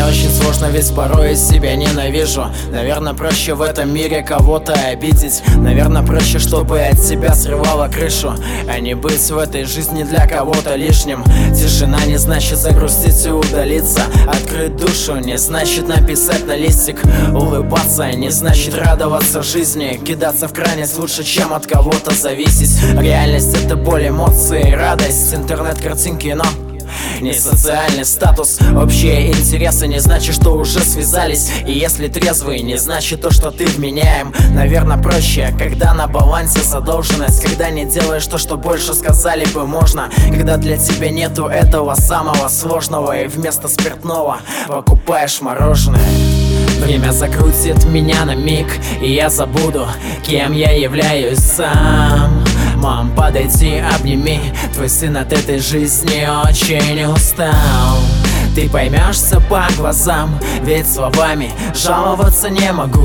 очень сложно, ведь порой себя ненавижу. Наверное, проще в этом мире кого-то обидеть. Наверное, проще, чтобы от себя срывало крышу, а не быть в этой жизни для кого-то лишним. Тишина не значит загрустить и удалиться. Открыть душу не значит написать на листик. Улыбаться не значит радоваться жизни. Кидаться в крайность лучше, чем от кого-то зависеть. Реальность — это боль, эмоции, радость. Интернет, картинки, но не социальный статус. Общие интересы не значит, что уже связались. И если трезвый, не значит то, что ты вменяем. Наверное, проще, когда на балансе задолженность. Когда не делаешь то, что больше сказали бы можно. Когда для тебя нету этого самого сложного, и вместо спиртного покупаешь мороженое. Время закрутит меня на миг, и я забуду, кем я являюсь сам. Мам, подойди, обними. Твой сын от этой жизни очень устал. Ты поймешься по глазам, ведь словами жаловаться не могу.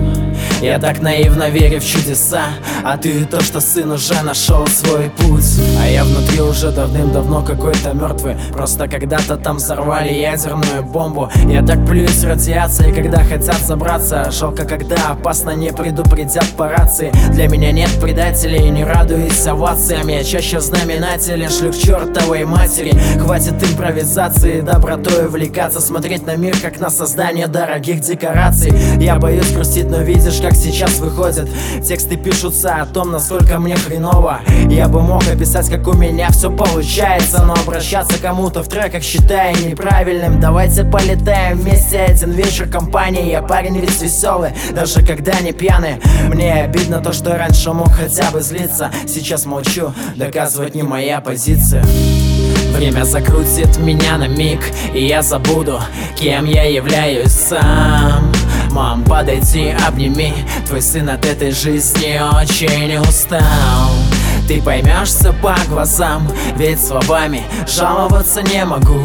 Я так наивно верю в чудеса, а ты то, что сын уже нашел свой путь. А я внутри уже давным-давно какой-то мертвый. Просто когда-то там взорвали ядерную бомбу. Я так плююсь радиацией, когда хотят забраться. Жалко, когда опасно, не предупредят по рации. Для меня нет предателей, не радуюсь овациям. Я чаще знаменатель, шлю к чертовой матери. Хватит импровизации, добротой увлекаться. Смотреть на мир, как на создание дорогих декораций. Я боюсь грустить, но видишь, как сейчас выходят тексты, пишутся о том, насколько мне хреново. Я бы мог описать, как у меня все получается, но обращаться кому-то в треках считаю неправильным. Давайте полетаем вместе один вечер компании. Я парень ведь веселый, даже когда не пьяный. Мне обидно то, что раньше мог хотя бы злиться. Сейчас молчу, доказывать не моя позиция. Время закрутит меня на миг, и я забуду, кем я являюсь сам. Мам, подойди, обними. Твой сын от этой жизни очень устал. Ты поймешься по глазам, ведь словами жаловаться не могу.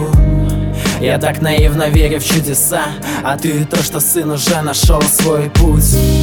Я так наивно верю в чудеса, а ты то, что сын уже нашел свой путь.